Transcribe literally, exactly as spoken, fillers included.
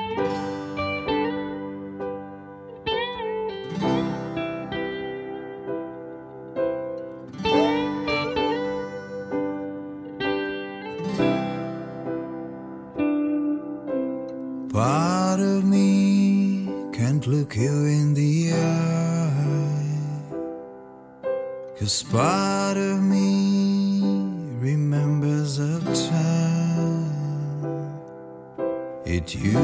Part of me can't look you in the eye, 'cause part of me remembers a time it used